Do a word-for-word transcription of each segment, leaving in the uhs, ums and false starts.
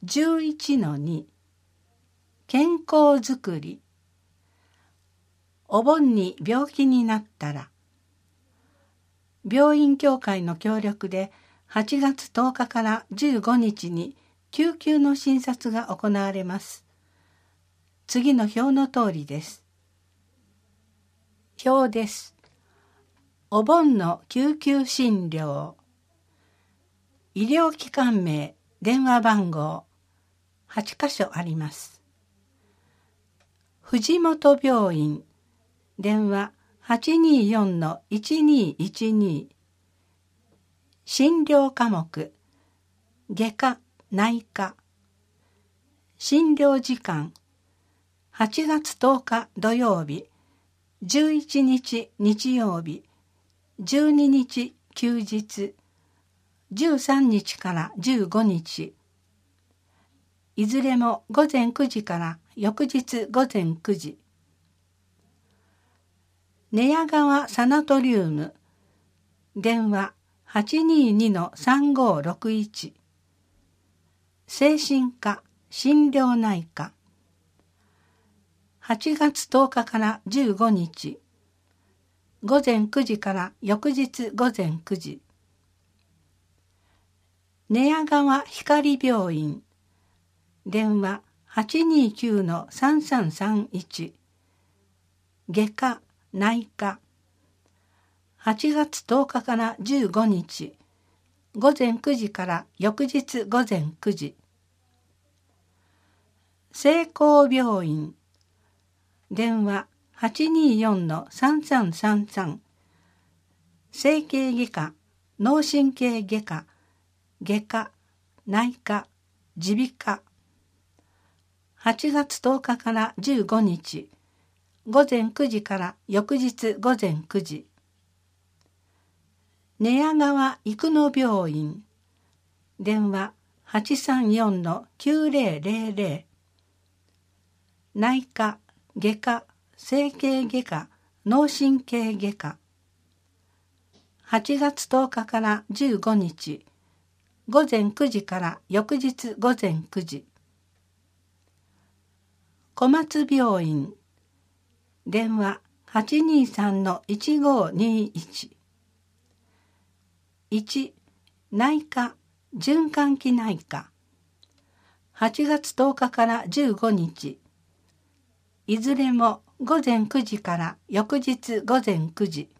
じゅういちのに 健康づくり。お盆に病気になったら、病院協会の協力ではちがつとおかからじゅうごにちに救急の診察が行われます。次の表の通りです。表です。お盆の救急診療。医療機関名、電話番号、はちかしょあります。藤本病院、電話 はちにーよんのいちにーいちに。診療科目、外科、内科。診療時間、はちがつとおか土曜日、じゅういちにち日曜日、じゅうににち休日、じゅうさんにちからじゅうごにち。いずれもごぜんくじから翌日ごぜんくじ。寝屋川サナトリウム、電話 はちにーにのさんごーろくいち。精神科、心療内科。はちがつとおかからじゅうごにち。ごぜんくじから翌日ごぜんくじ。寝屋川光病院、電話 はちにーきゅうのさんさんさんいち。外科、内科。はちがつとおかからじゅうごにち。ごぜんくじから翌日ごぜんくじ。聖光病院、電話 はちにーよんのさんさんさんさん。整形外科、脳神経外科、外科、内科、耳鼻科。はちがつとおかからじゅうごにち。ごぜんくじから翌日ごぜんくじ。寝屋川生野病院、電話 はちさんよんのきゅうぜろぜろぜろ。内科、外科、整形外科、脳神経外科。はちがつとおかからじゅうごにち。ごぜんくじから翌日ごぜんくじ。小松病院、電話 はちにーさんのいちごーにいち。いち. 内科、循環器内科。はちがつとおかからじゅうごにち。いずれもごぜんくじから翌日ごぜんくじ。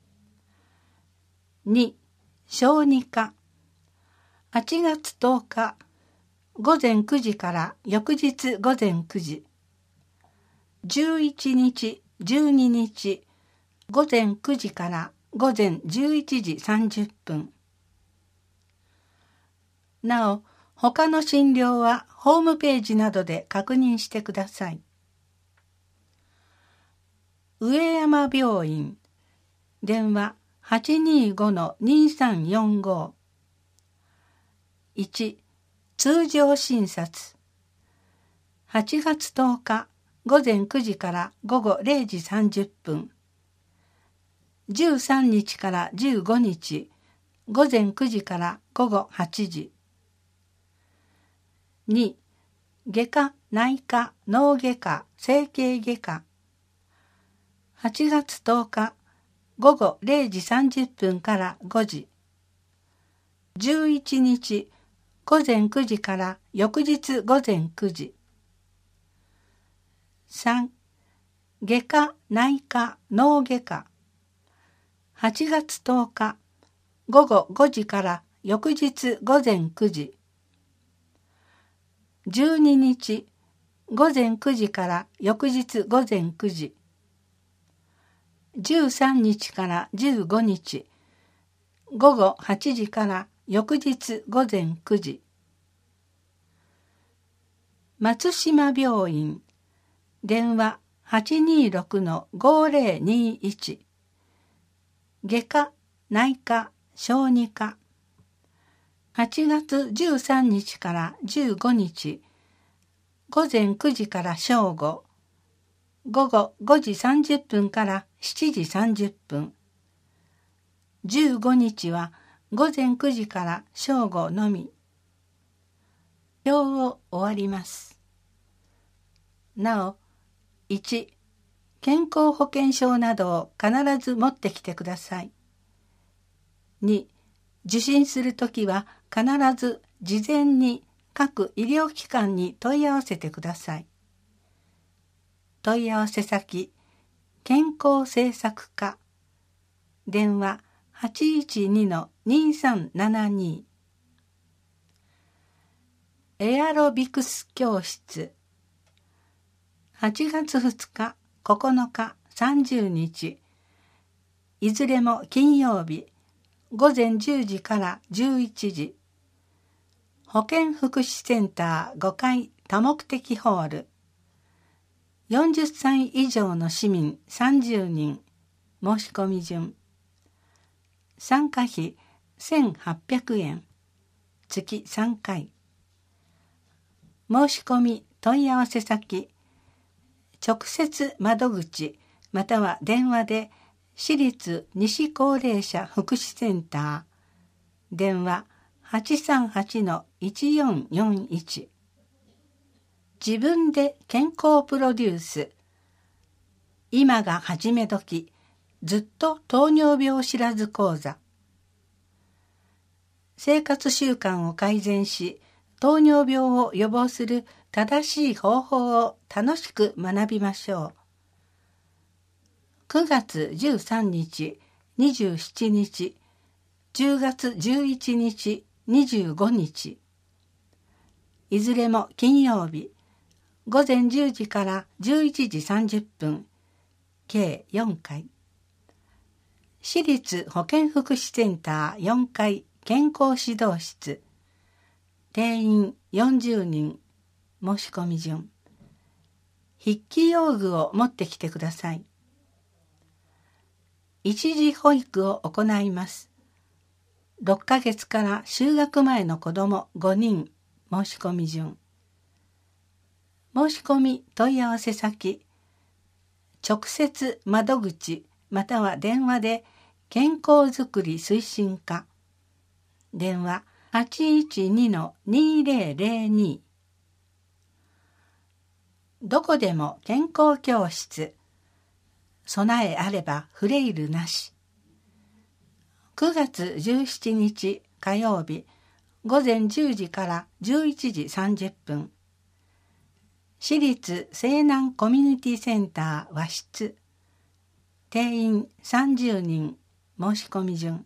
に. 小児科。はちがつとおか、ごぜんくじから翌日ごぜんくじ。じゅういちにち、じゅうににち、ごぜんくじからごぜんじゅういちじさんじゅっぷん。なお、他の診療はホームページなどで確認してください。上山病院、電話 はちにーごのにさんよんご。いち. 通常診察。はちがつとおか、ごぜんくじからごごれいじさんじゅっぷん。じゅうさんにちからじゅうごにち、ごぜんくじからごごはちじ。に. 外科、内科、脳外科、整形外科。はちがつとおか、ごごれいじさんじゅっぷんからごじ。じゅういちにち、ごぜんくじから翌日ごぜんくじ。さん. 外科、内科、脳外科。はちがつとおか、ごごごじから翌日ごぜんくじ。じゅうににち、ごぜんくじから翌日ごぜんくじ。じゅうさんにちからじゅうごにち、ごごはちじから翌日ごぜんくじ。松島病院、電話 はちにーろくのごーぜろにいち。外科、内科、小児科。はちがつじゅうさんにちからじゅうごにち、ごぜんくじから正午、ごごごじさんじゅっぷんからしちじさんじゅっぷん。じゅうごにちはごぜんくじから正午のみ。 表を終わります。なお、いち、健康保険証などを必ず持ってきてください。に、受診するときは必ず事前に各医療機関に問い合わせてください。問い合わせ先、健康政策課、電話 はちいちにのにさんななに。エアロビクス教室、はちがつふつか、ここのか、さんじゅうにち、いずれも金曜日、ごぜんじゅうじからじゅういちじ、保健福祉センターごかい多目的ホール、よんじゅっさい以上の市民さんじゅうにん、申し込み順。参加費せんはっぴゃくえん、月さんかい。申し込み問い合わせ先、直接窓口または電話で市立西高齢者福祉センター、電話 はちさんはちのいちよんよんいち。自分で健康プロデュース、今が始め時、ずっと糖尿病知らず講座。生活習慣を改善し、糖尿病を予防する正しい方法を楽しく学びましょう。くがつじゅうさんにち、にじゅうしちにち、じゅうがつじゅういちにち、にじゅうごにち。いずれも金曜日、ごぜんじゅうじからじゅういちじさんじゅっぷん、計よんかい。市立保健福祉センターよんかい健康指導室、定員よんじゅうにん、申し込み順。筆記用具を持ってきてください。一時保育を行います。ろっかげつから就学前の子どもごにん、申し込み順。申し込み問い合わせ先、直接窓口または電話で健康づくり推進課、電話 はちいちにのにぜろぜろに。どこでも健康教室、備えあればフレイルなし。くがつじゅうしちにち火曜日、ごぜんじゅうじからじゅういちじさんじゅっぷん、市立西南コミュニティセンター和室、定員さんじゅうにん、申し込み順。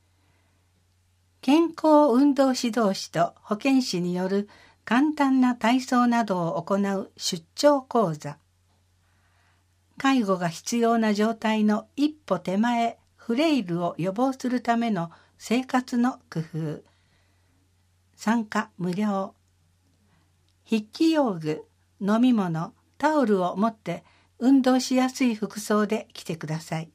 健康運動指導士と保健師による簡単な体操などを行う出張講座。介護が必要な状態の一歩手前、フレイルを予防するための生活の工夫。参加無料。筆記用具、飲み物、タオルを持って運動しやすい服装で来てください。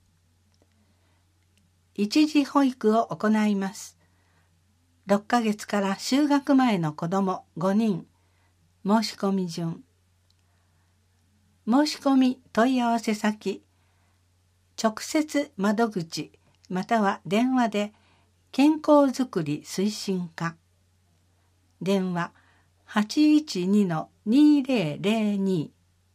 一時保育を行います。ろっかげつから就学前の子どもごにん、申し込み順。申し込み問い合わせ先、直接窓口または電話で健康づくり推進課、電話 はちいちにのにぜろぜろに。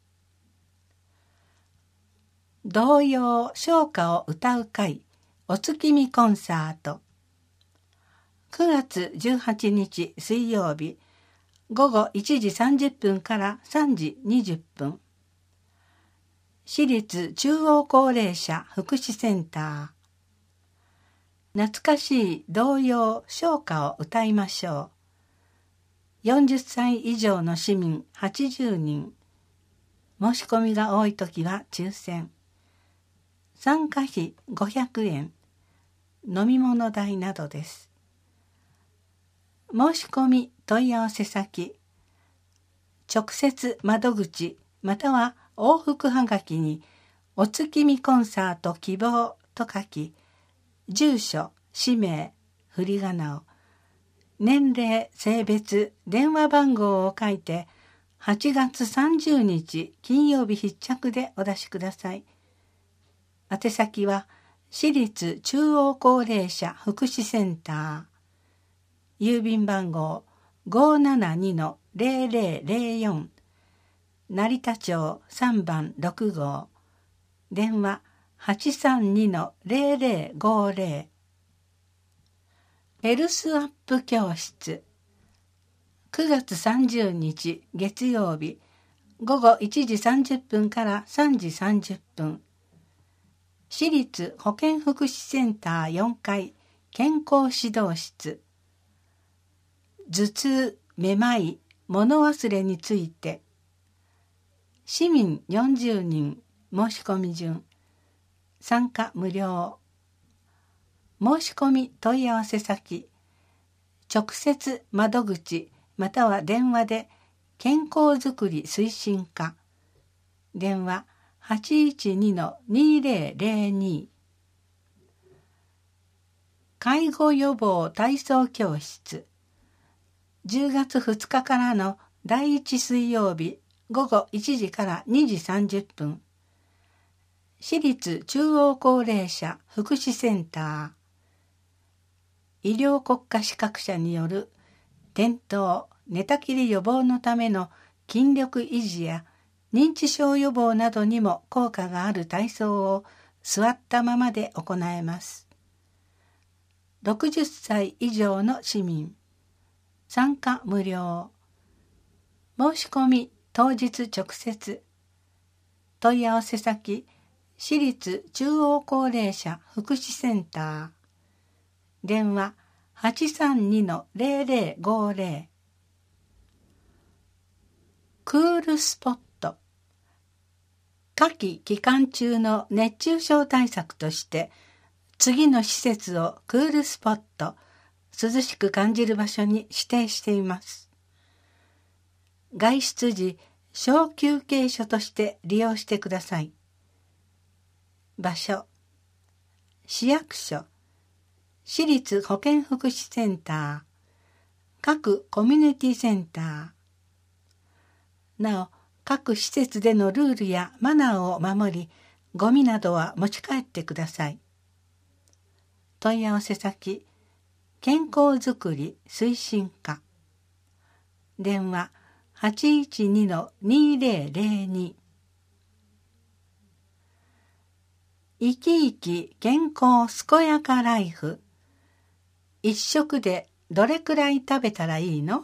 童謡唱歌を歌う会、お月見コンサート。くがつじゅうはちにち水曜日、ごごいちじさんじゅっぷんからさんじにじゅっぷん。市立中央高齢者福祉センター。懐かしい童謡唱歌を歌いましょう。よんじゅっさい以上の市民はちじゅうにん。申し込みが多いときは抽選。参加費ごひゃくえん。飲み物代などです。申し込み問い合わせ先、直接窓口または往復はがきにお月見コンサート希望と書き、住所、氏名、振り仮名を、年齢、性別、電話番号を書いてはちがつさんじゅうにち金曜日必着でお出しください。宛先は市立中央高齢者福祉センター、郵便番号ごーななにのゼロゼロゼロよん 成田町さんばんろくごう、電話 はちさんにのゼロゼロごゼロ。ヘルスアップ教室、くがつさんじゅうにち月曜日、ごごいちじさんじゅっぷんからさんじさんじゅっぷん。市立保健福祉センターよんかい健康指導室。頭痛、めまい、物忘れについて。市民よんじゅうにん、申し込み順。参加無料。申し込み問い合わせ先。直接窓口または電話で健康づくり推進課。電話 はちいちにのにゼロゼロに。介護予防体操教室。じゅうがつふつかからのだいいち水曜日ごごいちじからにじさんじゅっぷん。市立中央高齢者福祉センター。医療国家資格者による転倒、寝たきり予防のための筋力維持や認知症予防などにも効果がある体操を座ったままで行えます。ろくじゅっさい以上の市民。参加無料。申し込み当日直接。問い合わせ先、市立中央高齢者福祉センター。電話 はちさんにのゼロゼロごゼロ。クールスポット。夏季期間中の熱中症対策として次の施設をクールスポット、涼しく感じる場所に指定しています。外出時、小休憩所として利用してください。場所、市役所、市立保健福祉センター、各コミュニティセンター。なお、各施設でのルールやマナーを守り、ゴミなどは持ち帰ってください。問い合わせ先、健康づくり推進課。電話 はちいちにのにゼロゼロに。生き生き健康健やかライフ。一食でどれくらい食べたらいいの？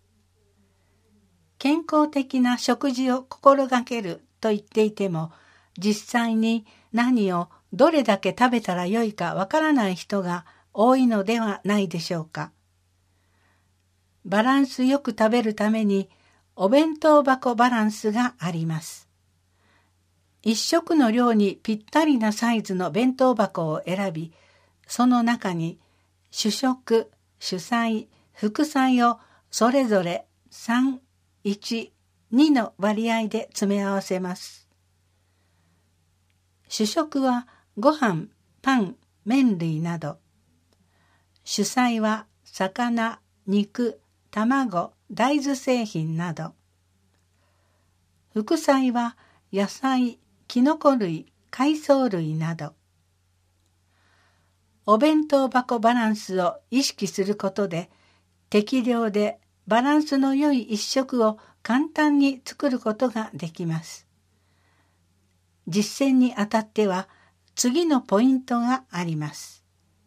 健康的な食事を心がけると言っていても、実際に何をどれだけ食べたらよいかわからない人が多いのではないでしょうか。バランスよく食べるためにお弁当箱バランスがあります。一食の量にぴったりなサイズの弁当箱を選び、その中に主食、主菜、副菜をそれぞれさん、いち、にの割合で詰め合わせます。主食はご飯、パン、麺類など。主菜は魚、肉、卵、大豆製品など。副菜は野菜、きのこ類、海藻類など。お弁当箱バランスを意識することで、適量でバランスの良い一食を簡単に作ることができます。実践にあたっては次のポイントがあります。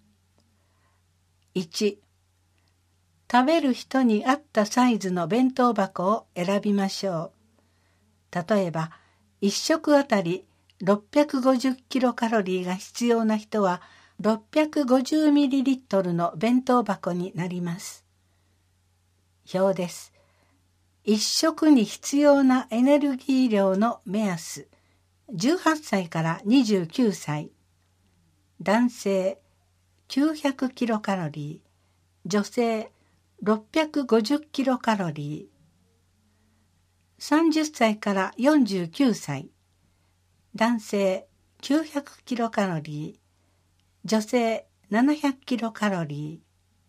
いち、食べる人に合ったサイズの弁当箱を選びましょう。例えば、いっ食あたりろっぴゃくごじゅっキロカロリーが必要な人はろっぴゃくごじゅうミリリットルの弁当箱になります。表です。いっ食に必要なエネルギー量の目安。じゅうはっさいからにじゅうきゅうさい。男性きゅうひゃくキロカロリー。女性ろっぴゃくごじゅっキロカロリー。さんじゅっさいからよんじゅうきゅうさい。男性きゅうひゃくキロカロリー。女性ななひゃくキロカロリー。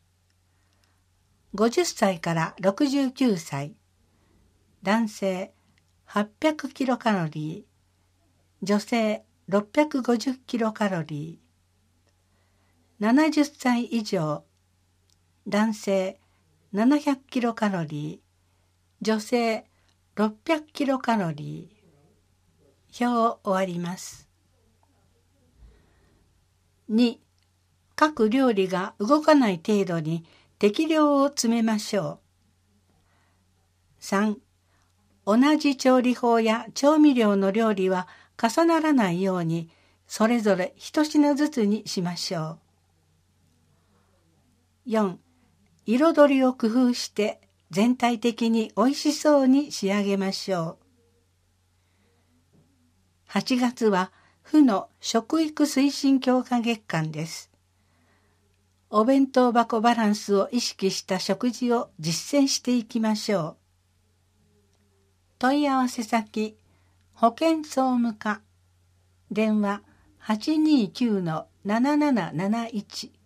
ごじゅっさいからろくじゅうきゅうさい。男性はっぴゃくキロカロリー。女性ろっぴゃくごじゅっキロカロリー。ななじゅっさい以上。男性ななひゃくキロカロリー、女性ろっぴゃくキロカロリー。表を終わります。に、各料理が動かない程度に適量を詰めましょう。さん、同じ調理法や調味料の料理は重ならないようにそれぞれ一品ずつにしましょう。よん、彩りを工夫して全体的においしそうに仕上げましょう。はちがつは府の食育推進強化月間です。お弁当箱バランスを意識した食事を実践していきましょう。問い合わせ先、保健総務課、電話 はちにーきゅうのななななななないち